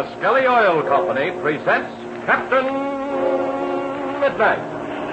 The Skelly Oil Company presents Captain Midnight.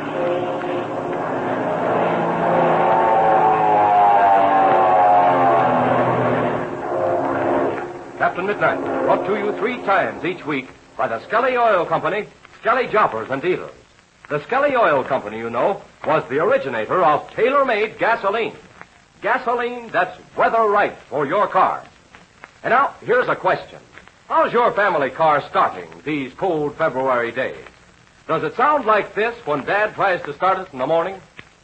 Captain Midnight, brought to you 3 times each week by the Skelly Oil Company, Skelly Jobbers and Dealers. The Skelly Oil Company, you know, was the originator of tailor-made gasoline. Gasoline that's weather right for your car. And now, here's a question. How's your family car starting these cold February days? Does it sound like this when Dad tries to start it in the morning?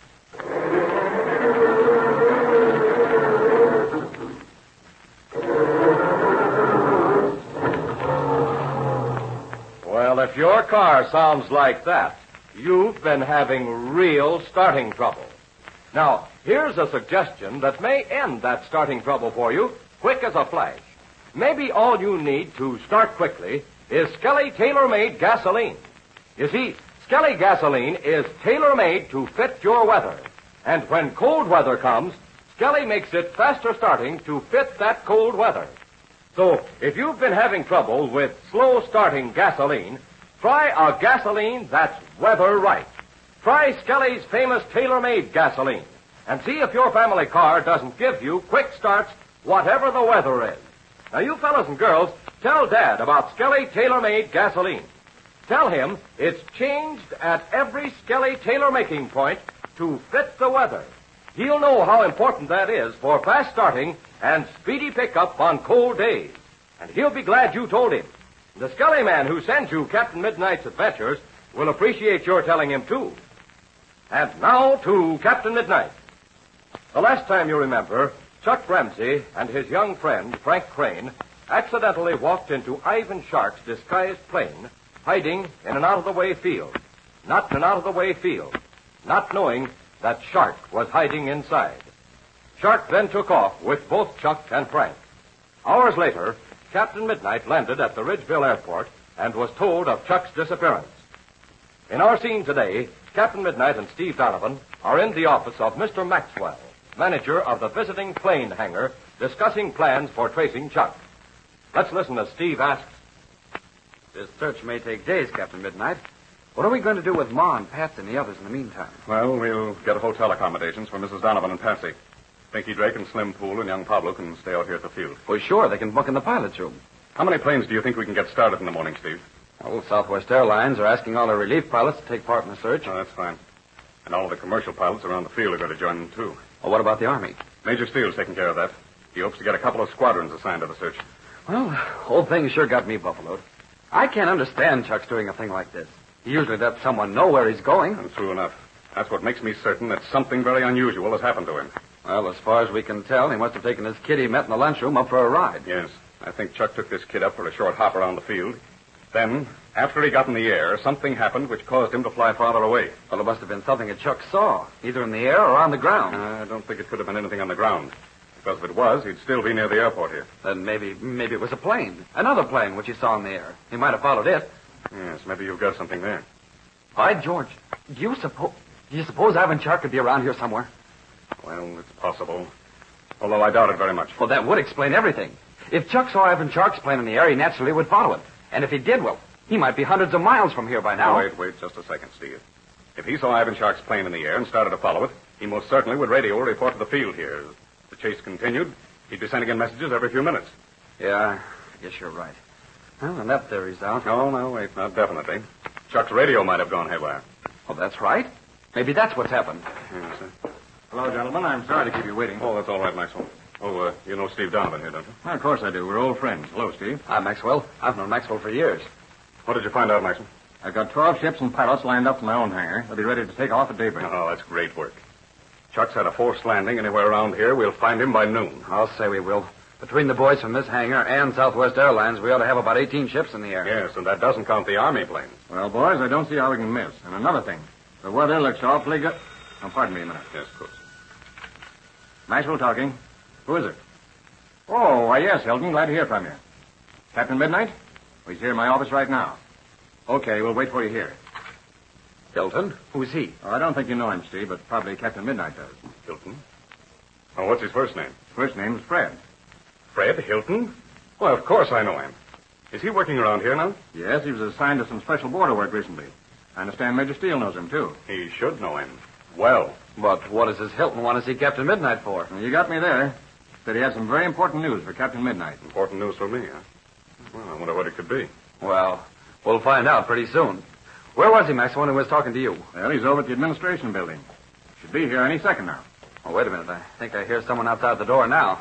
Well, if your car sounds like that, you've been having real starting trouble. Now, here's a suggestion that may end that starting trouble for you, quick as a flash. Maybe all you need to start quickly is Skelly tailor-made gasoline. You see, Skelly gasoline is tailor-made to fit your weather. And when cold weather comes, Skelly makes it faster starting to fit that cold weather. So, if you've been having trouble with slow-starting gasoline, try a gasoline that's weather right. Try Skelly's famous tailor-made gasoline and see if your family car doesn't give you quick starts whatever the weather is. Now, you fellas and girls, tell Dad about Skelly tailor-made gasoline. Tell him it's changed at every Skelly tailor-making point to fit the weather. He'll know how important that is for fast starting and speedy pickup on cold days. And he'll be glad you told him. The Skelly man who sends you Captain Midnight's adventures will appreciate your telling him, too. And now to Captain Midnight. The last time you remember, Chuck Ramsey and his young friend, Frank Crane, accidentally walked into Ivan Shark's disguised plane, hiding in an out-of-the-way field. Not in an out-of-the-way field, not knowing that Shark was hiding inside. Shark then took off with both Chuck and Frank. Hours later, Captain Midnight landed at the Ridgeville Airport and was told of Chuck's disappearance. In our scene today, Captain Midnight and Steve Donovan are in the office of Mr. Maxwell, manager of the visiting plane hangar, discussing plans for tracing Chuck. Let's listen as Steve asks. This search may take days, Captain Midnight. What are we going to do with Ma and Patsy and the others in the meantime? Well, we'll get hotel accommodations for Mrs. Donovan and Patsy. Pinky Drake and Slim Poole and young Pablo can stay out here at the field. Well, sure, they can book in the pilot's room. How many planes do you think we can get started in the morning, Steve? Well, Southwest Airlines are asking all their relief pilots to take part in the search. Oh, that's fine. And all of the commercial pilots around the field are going to join them, too. Well, what about the Army? Major Steele's taking care of that. He hopes to get a couple of squadrons assigned to the search. Well, whole thing sure got me buffaloed. I can't understand Chuck's doing a thing like this. He usually lets someone know where he's going. And true enough. That's what makes me certain that something very unusual has happened to him. Well, as far as we can tell, he must have taken his kid he met in the lunchroom up for a ride. Yes. I think Chuck took this kid up for a short hop around the field. Then, after he got in the air, something happened which caused him to fly farther away. Well, it must have been something that Chuck saw, either in the air or on the ground. I don't think it could have been anything on the ground. Because if it was, he'd still be near the airport here. Then maybe it was a plane. Another plane which he saw in the air. He might have followed it. Yes, maybe you've got something there. By George, do you suppose Ivan Shark could be around here somewhere? Well, it's possible. Although I doubt it very much. Well, that would explain everything. If Chuck saw Ivan Shark's plane in the air, he naturally would follow it. And if he did, well, he might be hundreds of miles from here by now. Wait just a second, Steve. If he saw Ivan Shark's plane in the air and started to follow it, he most certainly would radio a report to the field here. As the chase continued, he'd be sending in messages every few minutes. Yeah, I guess you're right. Well, and that theory's out. No, wait, not definitely. Chuck's radio might have gone haywire. Well, that's right. Maybe that's what's happened. Yes, sir. Hello, gentlemen. I'm sorry to keep you waiting. Oh, that's all right, Maxwell. Oh, you know Steve Donovan here, don't you? Well, of course I do. We're old friends. Hello, Steve. Hi, Maxwell. I've known Maxwell for years. What did you find out, Maxwell? I've got 12 ships and pilots lined up in my own hangar. They'll be ready to take off at daybreak. Oh, that's great work. Chuck's had a forced landing anywhere around here. We'll find him by noon. I'll say we will. Between the boys from this hangar and Southwest Airlines, we ought to have about 18 ships in the air. Yes, and that doesn't count the Army planes. Well, boys, I don't see how we can miss. And another thing. The weather looks awfully good. Oh, pardon me a minute. Yes, of course. Maxwell talking. Who is it? Oh, why, yes, Hilton. Glad to hear from you. Captain Midnight? Well, he's here in my office right now. Okay, we'll wait for you here. Hilton? Who's he? Oh, I don't think you know him, Steve, but probably Captain Midnight does. Hilton? Oh, what's his first name? First name is Fred. Fred Hilton? Well, of course I know him. Is he working around here now? Yes, he was assigned to some special border work recently. I understand Major Steele knows him, too. He should know him. Well. But what does this Hilton want to see Captain Midnight for? Well, you got me there. Said he had some very important news for Captain Midnight. Important news for me, huh? Well, I wonder what it could be. Well, we'll find out pretty soon. Where was he, Max, when he was talking to you? Well, he's over at the administration building. Should be here any second now. Oh, wait a minute. I think I hear someone outside the door now.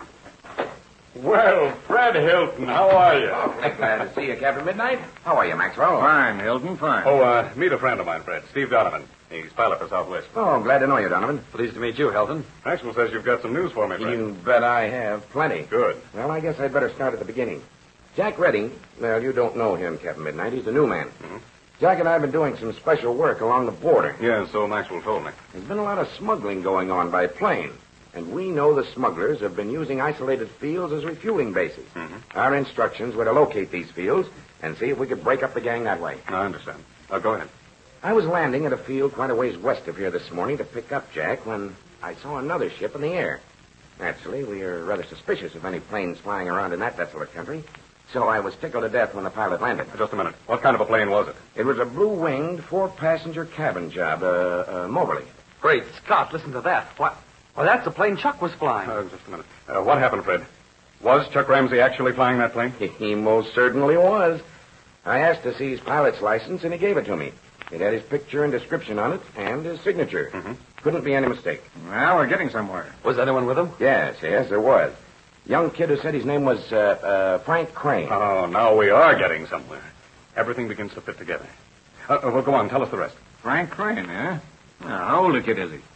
Well, Fred Hilton, how are you? Glad to see you, Captain Midnight. How are you, Maxwell? Fine, Hilton, fine. Oh, meet a friend of mine, Fred, Steve Donovan. He's pilot for Southwest. Oh, glad to know you, Donovan. Pleased to meet you, Hilton. Maxwell says you've got some news for me, Fred. You bet I have. Plenty. Good. Well, I guess I'd better start at the beginning. Jack Redding, well, you don't know him, Captain Midnight. He's a new man. Mm-hmm. Jack and I have been doing some special work along the border. Yeah, so Maxwell told me. There's been a lot of smuggling going on by plane. And we know the smugglers have been using isolated fields as refueling bases. Mm-hmm. Our instructions were to locate these fields and see if we could break up the gang that way. I understand. Go ahead. I was landing at a field quite a ways west of here this morning to pick up Jack when I saw another ship in the air. Naturally, we are rather suspicious of any planes flying around in that desolate country. So I was tickled to death when the pilot landed. Just a minute. What kind of a plane was it? It was a blue-winged, four-passenger cabin job, Moberly. Great Scott, listen to that. What? Well, that's the plane Chuck was flying. Just a minute. What happened, Fred? Was Chuck Ramsey actually flying that plane? He most certainly was. I asked to see his pilot's license, and he gave it to me. It had his picture and description on it, and his signature. Mm-hmm. Couldn't be any mistake. Well, we're getting somewhere. Was anyone with him? Yes, there was. Young kid who said his name was Frank Crane. Oh, now we are getting somewhere. Everything begins to fit together. Well, go on. Tell us the rest. Frank Crane, eh? Now, how old a kid is he?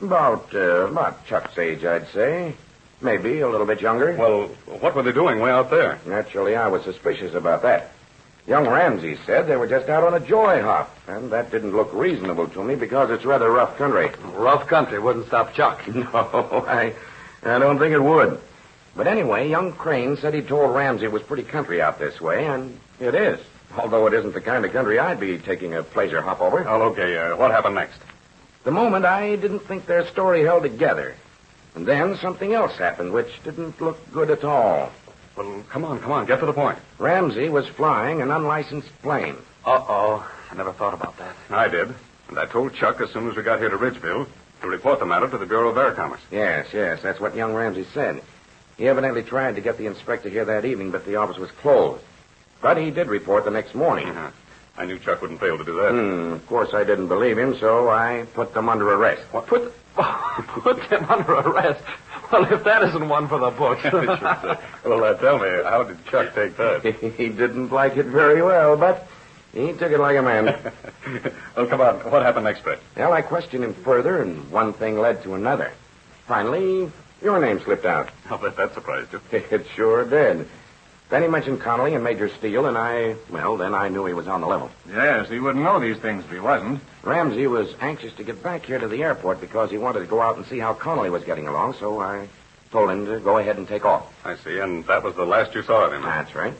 About Chuck's age, I'd say. Maybe a little bit younger. Well, what were they doing way out there? Naturally, I was suspicious about that. Young Ramsey said they were just out on a joy hop, and that didn't look reasonable to me because it's rather rough country. Rough country wouldn't stop Chuck. No, I don't think it would. But anyway, young Crane said he told Ramsey it was pretty country out this way, and it is. Although it isn't the kind of country I'd be taking a pleasure hop over. Oh, okay. What happened next? The moment I didn't think their story held together. And then something else happened which didn't look good at all. Well, come on. Get to the point. Ramsey was flying an unlicensed plane. Uh-oh. I never thought about that. I did. And I told Chuck as soon as we got here to Ridgeville to report the matter to the Bureau of Air Commerce. Yes, that's what young Ramsey said. He evidently tried to get the inspector here that evening, but the office was closed. But he did report the next morning. Uh-huh. I knew Chuck wouldn't fail to do that. Of course, I didn't believe him, so I put them under arrest. What? Put them under arrest? Well, if that isn't one for the books. Well, tell me, how did Chuck take that? He didn't like it very well, but he took it like a man. Well, come on. What happened next, Fred? Well, I questioned him further, and one thing led to another. Finally, your name slipped out. I'll bet that surprised you. It sure did. Then he mentioned Connolly and Major Steele, and then I knew he was on the level. Yes, he wouldn't know these things if he wasn't. Ramsey was anxious to get back here to the airport because he wanted to go out and see how Connolly was getting along, so I told him to go ahead and take off. I see, and that was the last you saw of him. That's right.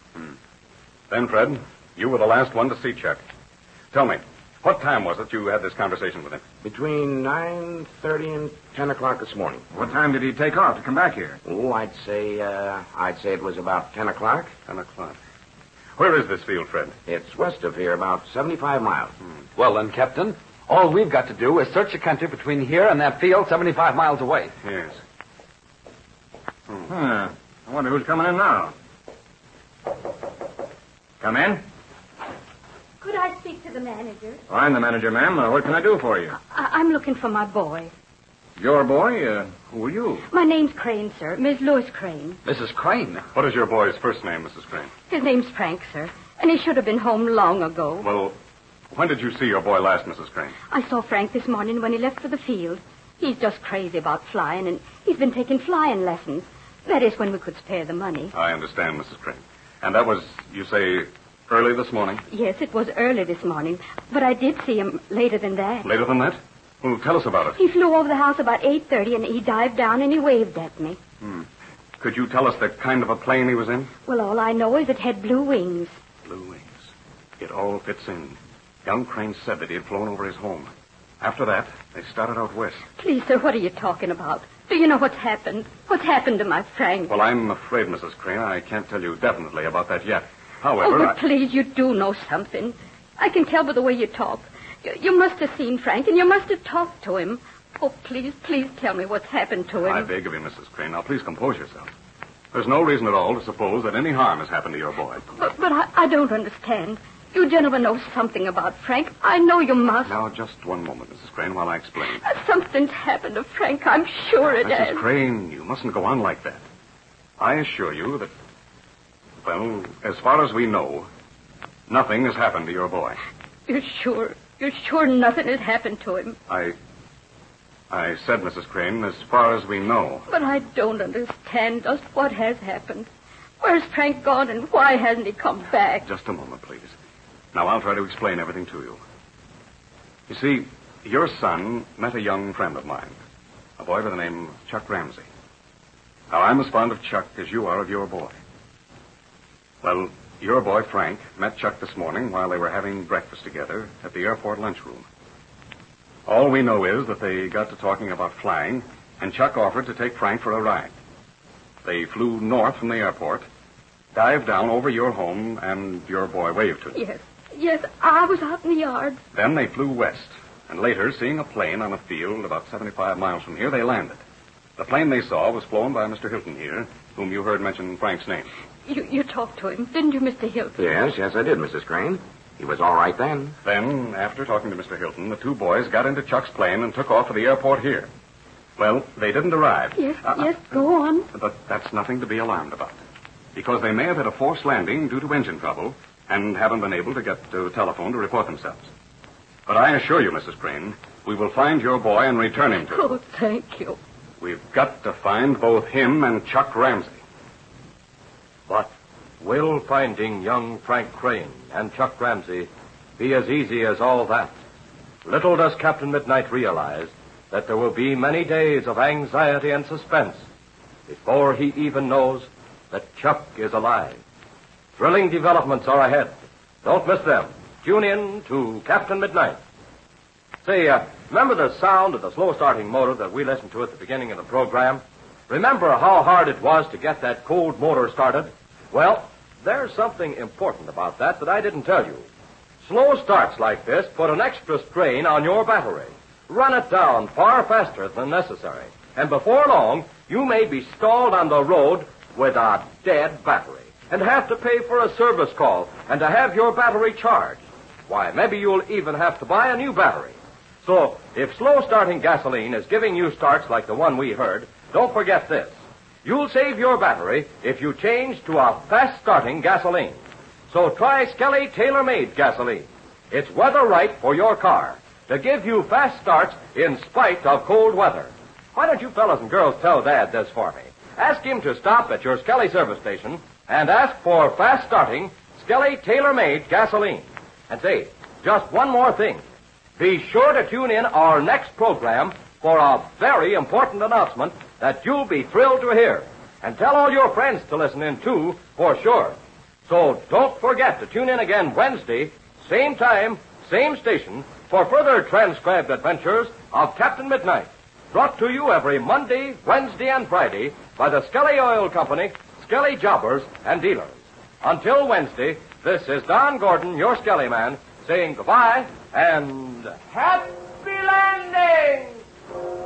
Then, Fred, you were the last one to see Chuck. Tell me, what time was it you had this conversation with him? Between 9:30 and 10 o'clock this morning. What time did he take off to come back here? Oh, I'd say it was about 10 o'clock. 10 o'clock. Where is this field, Fred? It's west of here, about 75 miles. Well, then, Captain, all we've got to do is search the country between here and that field 75 miles away. Yes. I wonder who's coming in now. Come in. Could I speak to the manager? Oh, I'm the manager, ma'am. What can I do for you? I'm looking for my boy. Your boy? Who are you? My name's Crane, sir. Miss Lois Crane. Mrs. Crane. What is your boy's first name, Mrs. Crane? His name's Frank, sir. And he should have been home long ago. Well, when did you see your boy last, Mrs. Crane? I saw Frank this morning when he left for the field. He's just crazy about flying, and he's been taking flying lessons. That is, when we could spare the money. I understand, Mrs. Crane. And that was, you say, early this morning? Yes, it was early this morning. But I did see him later than that. Later than that? Well, tell us about it. He flew over the house about 8:30, and he dived down and he waved at me. Could you tell us the kind of a plane he was in? Well, all I know is it had blue wings. Blue wings. It all fits in. Young Crane said that he had flown over his home. After that, they started out west. Please, sir, what are you talking about? Do you know what's happened? What's happened to my Frank? Well, I'm afraid, Mrs. Crane, I can't tell you definitely about that yet. However, but please, you do know something. I can tell by the way you talk. You must have seen Frank, and you must have talked to him. Oh, please tell me what's happened to him. I beg of you, Mrs. Crane. Now, please compose yourself. There's no reason at all to suppose that any harm has happened to your boy. But I don't understand. You gentlemen know something about Frank. I know you must. Now, just one moment, Mrs. Crane, while I explain. Something's happened to Frank. I'm sure it has. Mrs. Crane, you mustn't go on like that. I assure you that, well, as far as we know, nothing has happened to your boy. You're sure? You're sure nothing has happened to him? I said, Mrs. Crane, as far as we know. But I don't understand just what has happened. Where's Frank gone, and why hasn't he come back? Just a moment, please. Now, I'll try to explain everything to you. You see, your son met a young friend of mine, a boy by the name of Chuck Ramsey. Now, I'm as fond of Chuck as you are of your boy. Well, your boy, Frank, met Chuck this morning while they were having breakfast together at the airport lunchroom. All we know is that they got to talking about flying, and Chuck offered to take Frank for a ride. They flew north from the airport, dived down over your home, and your boy waved to them. Yes, I was out in the yard. Then they flew west, and later, seeing a plane on a field about 75 miles from here, they landed. The plane they saw was flown by Mr. Hilton here, whom you heard mention Frank's name. You talked to him, didn't you, Mr. Hilton? Yes, I did, Mrs. Crane. He was all right then. Then, after talking to Mr. Hilton, the two boys got into Chuck's plane and took off for the airport here. Well, they didn't arrive. Yes, go on. But that's nothing to be alarmed about. Because they may have had a forced landing due to engine trouble and haven't been able to get to telephone to report themselves. But I assure you, Mrs. Crane, we will find your boy and return him to you. Oh, thank you. We've got to find both him and Chuck Ramsey. But will finding young Frank Crane and Chuck Ramsey be as easy as all that? Little does Captain Midnight realize that there will be many days of anxiety and suspense before he even knows that Chuck is alive. Thrilling developments are ahead. Don't miss them. Tune in to Captain Midnight. Say, remember the sound of the slow-starting motor that we listened to at the beginning of the program? Remember how hard it was to get that cold motor started? Well, there's something important about that I didn't tell you. Slow starts like this put an extra strain on your battery. Run it down far faster than necessary. And before long, you may be stalled on the road with a dead battery and have to pay for a service call and to have your battery charged. Why, maybe you'll even have to buy a new battery. So, if slow-starting gasoline is giving you starts like the one we heard, don't forget this. You'll save your battery if you change to a fast-starting gasoline. So try Skelly Tailor-Made gasoline. It's weather right for your car to give you fast starts in spite of cold weather. Why don't you fellas and girls tell Dad this for me? Ask him to stop at your Skelly service station and ask for fast-starting Skelly Tailor-Made gasoline. And say, just one more thing. Be sure to tune in our next program for a very important announcement that you'll be thrilled to hear. And tell all your friends to listen in, too, for sure. So don't forget to tune in again Wednesday, same time, same station, for further transcribed adventures of Captain Midnight. Brought to you every Monday, Wednesday, and Friday by the Skelly Oil Company, Skelly Jobbers, and Dealers. Until Wednesday, this is Don Gordon, your Skelly man, saying goodbye and happy landing!